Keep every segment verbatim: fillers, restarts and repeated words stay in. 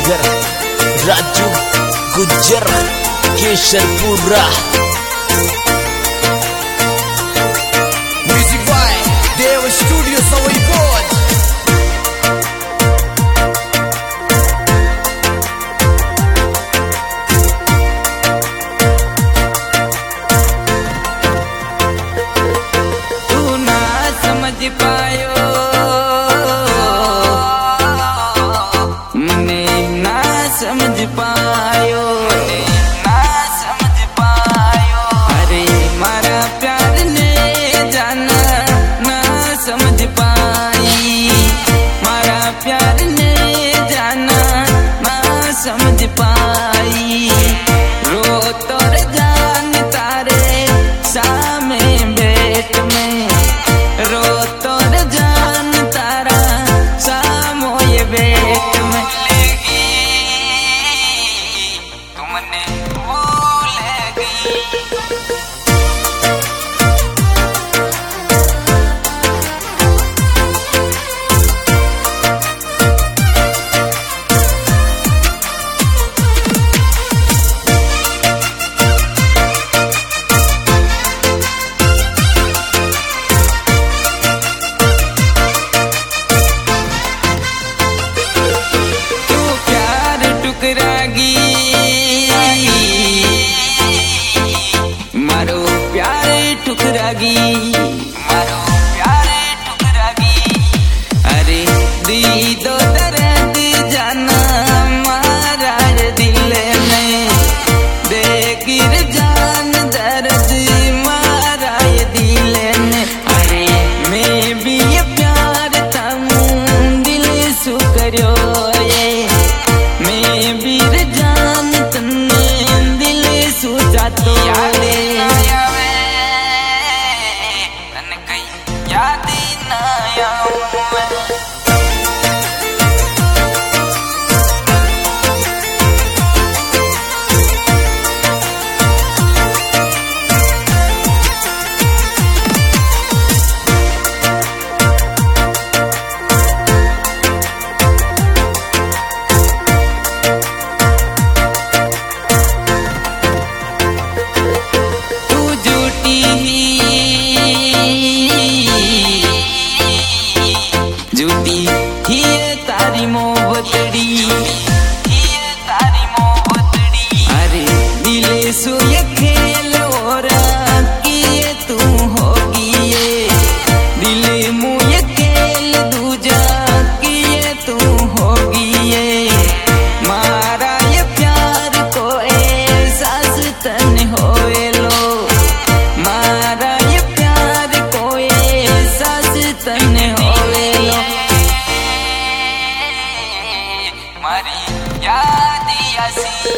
Tiger Raju Gujjar Kesharpura. Music by Dev studio सवई कोच। तू ना समझ पायो मने ना समझ पायो ना समझ पायो। अरे मारा प्यार ने जाना ना समझ पाई, मारा प्यार ने जाना ना समझ पाई। रो तोर जान तारे सामे भेट में, रो तोर जान तारा सामो ये भेट में। तुमने भूलेगी टुकरागी, मारो प्यार टुकरागी, मारो प्यार टुकरागी। अरे दी दो दर्द जाना मारा दिल में, दे गिर जान दर्द मारा ये दिल में। अरे मैं भी ये प्यार तमू दिल सु करो ये, मैं बीर जान तन्ने दिल सोचा तो यादे आवे तन कई याद ना आवे। झूठी ही तारी मोहब्बतड़ी, ही तारी मोहब्बतड़ी। अरे दिले सो ये खेल और किए तू होगी ये, दिले मुँह ये खेल दूजा किए तू होगी ये। मारा ये प्यार को एहसास तन होए लो, मारा ये प्यार को एहसास तन होए लो। मारी याद आसी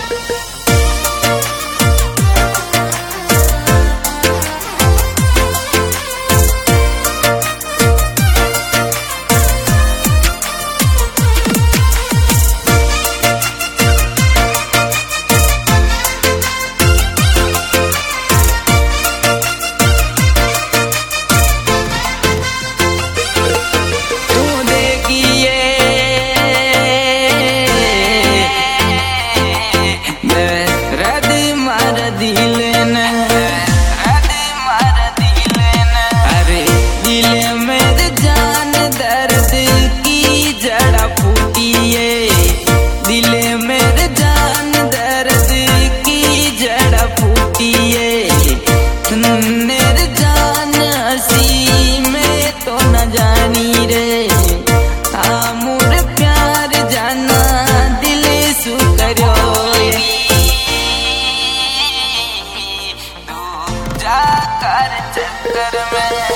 चक्कर में।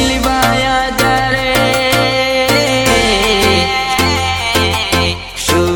Shoot.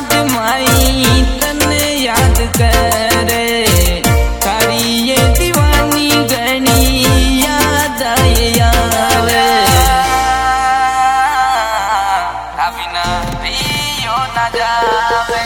याद माई तने याद करे तारी ये दीवानी गणी याद आए यावे अभी ना रियो ना जावे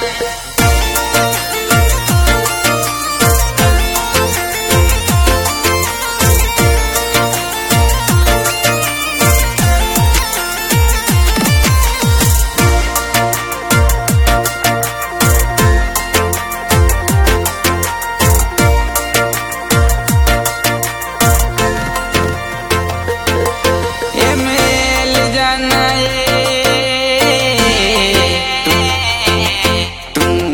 तुम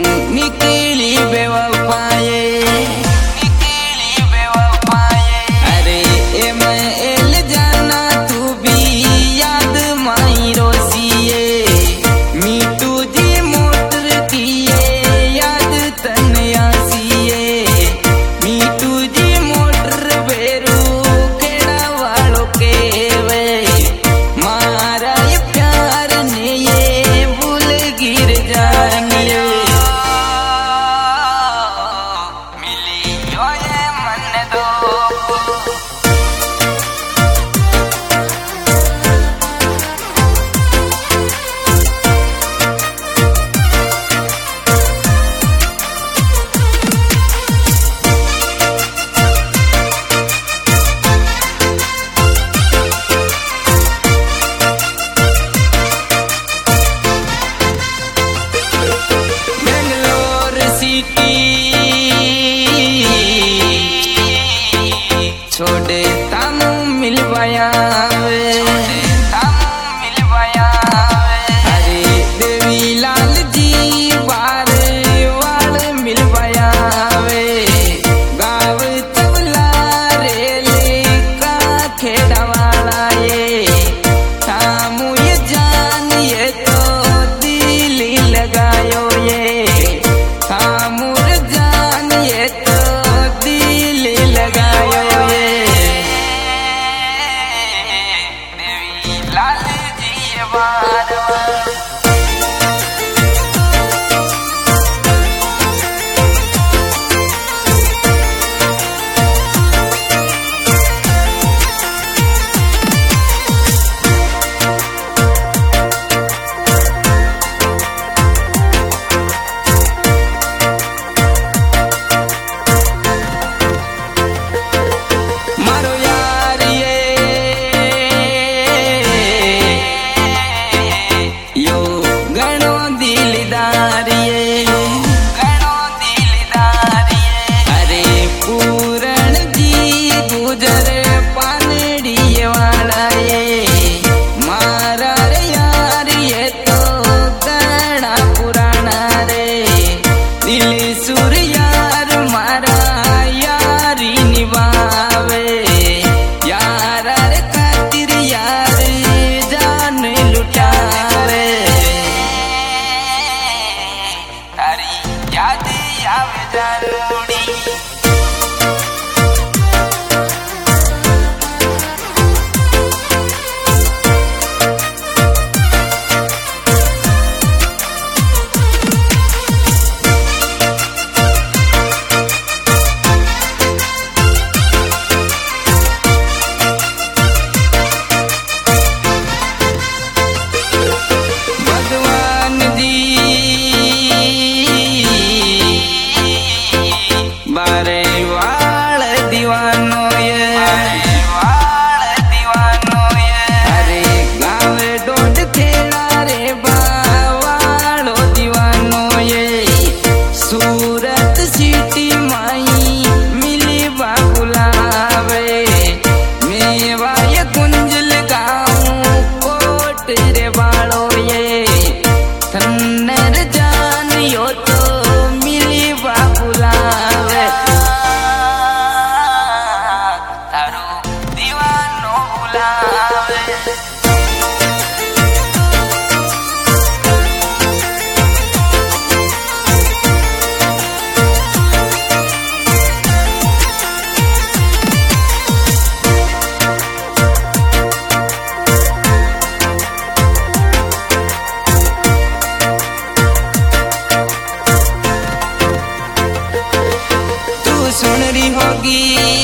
पूरी होगी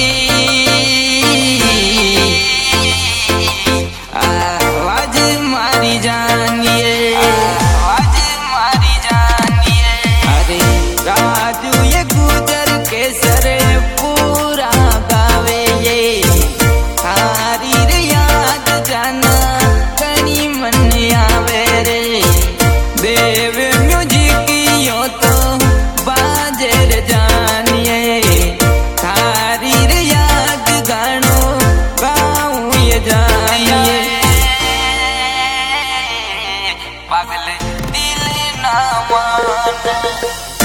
आवाज मारी जानिए आवाज मारी जानिए अरे राजू ये गुजर के सरे पूरा गावे ये थारी रे याद जाना कनी मन आवे रे देव म्यूजिक यो तो बाजर जानिए थारी रे याद गानो गाऊं ये जानिए पागल दिल ना मान